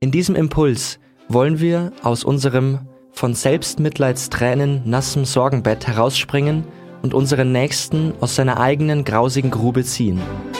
In diesem Impuls wollen wir aus unserem von Selbstmitleidstränen nassem Sorgenbett herausspringen und unseren Nächsten aus seiner eigenen grausigen Grube ziehen.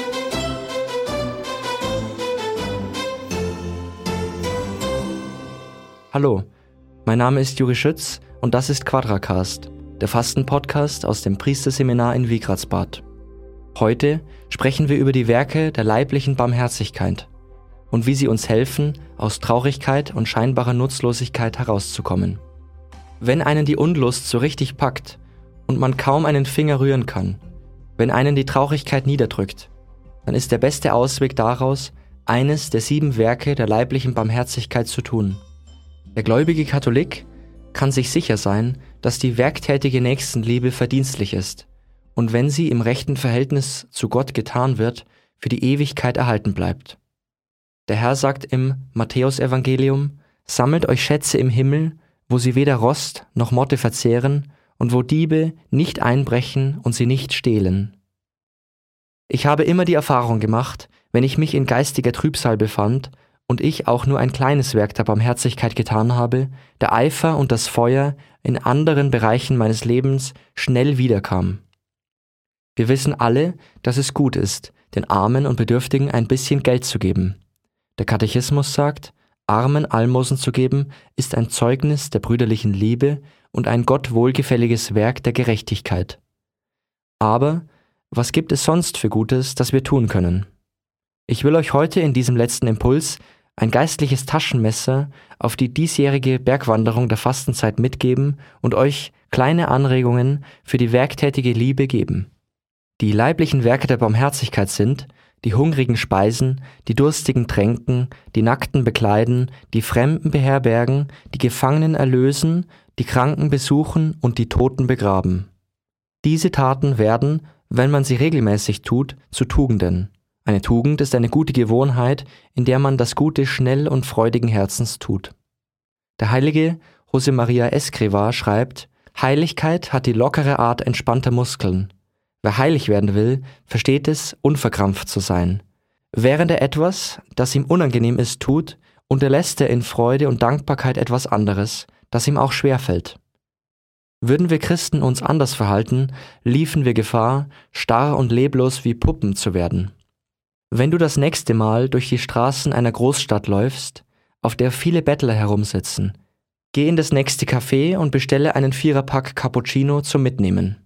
Hallo, mein Name ist Juri Schütz und das ist Quadracast, der Fasten-Podcast aus dem Priesterseminar in Wiegratsbad. Heute sprechen wir über die Werke der leiblichen Barmherzigkeit und wie sie uns helfen, aus Traurigkeit und scheinbarer Nutzlosigkeit herauszukommen. Wenn einen die Unlust so richtig packt und man kaum einen Finger rühren kann, wenn einen die Traurigkeit niederdrückt, dann ist der beste Ausweg daraus, eines der 7 Werke der leiblichen Barmherzigkeit zu tun. Der gläubige Katholik kann sich sicher sein, dass die werktätige Nächstenliebe verdienstlich ist und wenn sie im rechten Verhältnis zu Gott getan wird, für die Ewigkeit erhalten bleibt. Der Herr sagt im Matthäusevangelium: Sammelt euch Schätze im Himmel, wo sie weder Rost noch Motte verzehren und wo Diebe nicht einbrechen und sie nicht stehlen. Ich habe immer die Erfahrung gemacht, wenn ich mich in geistiger Trübsal befand und ich auch nur ein kleines Werk der Barmherzigkeit getan habe, der Eifer und das Feuer in anderen Bereichen meines Lebens schnell wiederkam. Wir wissen alle, dass es gut ist, den Armen und Bedürftigen ein bisschen Geld zu geben. Der Katechismus sagt, Armen Almosen zu geben, ist ein Zeugnis der brüderlichen Liebe und ein Gott wohlgefälliges Werk der Gerechtigkeit. Aber was gibt es sonst für Gutes, das wir tun können? Ich will euch heute in diesem letzten Impuls ein geistliches Taschenmesser auf die diesjährige Bergwanderung der Fastenzeit mitgeben und euch kleine Anregungen für die werktätige Liebe geben. Die leiblichen Werke der Barmherzigkeit sind: die Hungrigen speisen, die Durstigen tränken, die Nackten bekleiden, die Fremden beherbergen, die Gefangenen erlösen, die Kranken besuchen und die Toten begraben. Diese Taten werden, wenn man sie regelmäßig tut, zu Tugenden. Eine Tugend ist eine gute Gewohnheit, in der man das Gute schnell und freudigen Herzens tut. Der heilige Josemaria Escrivá schreibt: Heiligkeit hat die lockere Art entspannter Muskeln. Wer heilig werden will, versteht es, unverkrampft zu sein. Während er etwas, das ihm unangenehm ist, tut, unterlässt er in Freude und Dankbarkeit etwas anderes, das ihm auch schwerfällt. Würden wir Christen uns anders verhalten, liefen wir Gefahr, starr und leblos wie Puppen zu werden. Wenn du das nächste Mal durch die Straßen einer Großstadt läufst, auf der viele Bettler herumsitzen, geh in das nächste Café und bestelle einen 4er-Pack Cappuccino zum Mitnehmen.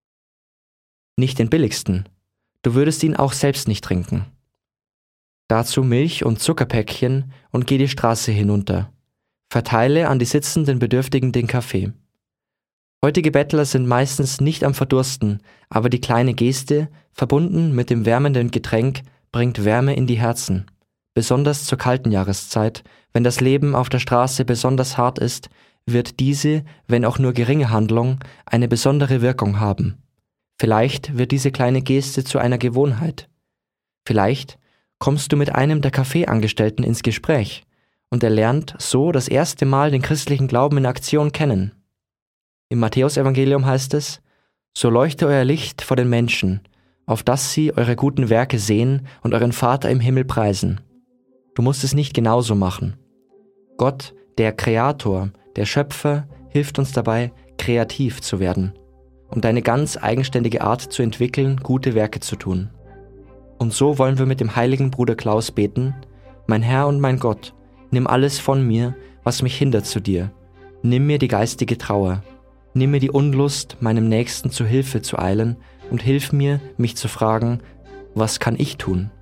Nicht den billigsten, du würdest ihn auch selbst nicht trinken. Dazu Milch- und Zuckerpäckchen und geh die Straße hinunter. Verteile an die sitzenden Bedürftigen den Kaffee. Heutige Bettler sind meistens nicht am Verdursten, aber die kleine Geste, verbunden mit dem wärmenden Getränk, bringt Wärme in die Herzen. Besonders zur kalten Jahreszeit, wenn das Leben auf der Straße besonders hart ist, wird diese, wenn auch nur geringe Handlung, eine besondere Wirkung haben. Vielleicht wird diese kleine Geste zu einer Gewohnheit. Vielleicht kommst du mit einem der Kaffeeangestellten ins Gespräch und er lernt so das erste Mal den christlichen Glauben in Aktion kennen. Im Matthäusevangelium heißt es: So leuchte euer Licht vor den Menschen, auf dass sie eure guten Werke sehen und euren Vater im Himmel preisen. Du musst es nicht genauso machen. Gott, der Kreator, der Schöpfer, hilft uns dabei, kreativ zu werden und eine ganz eigenständige Art zu entwickeln, gute Werke zu tun. Und so wollen wir mit dem heiligen Bruder Klaus beten: Mein Herr und mein Gott, nimm alles von mir, was mich hindert zu dir. Nimm mir die geistige Trauer. Nimm mir die Unlust, meinem Nächsten zu Hilfe zu eilen und hilf mir, mich zu fragen: Was kann ich tun?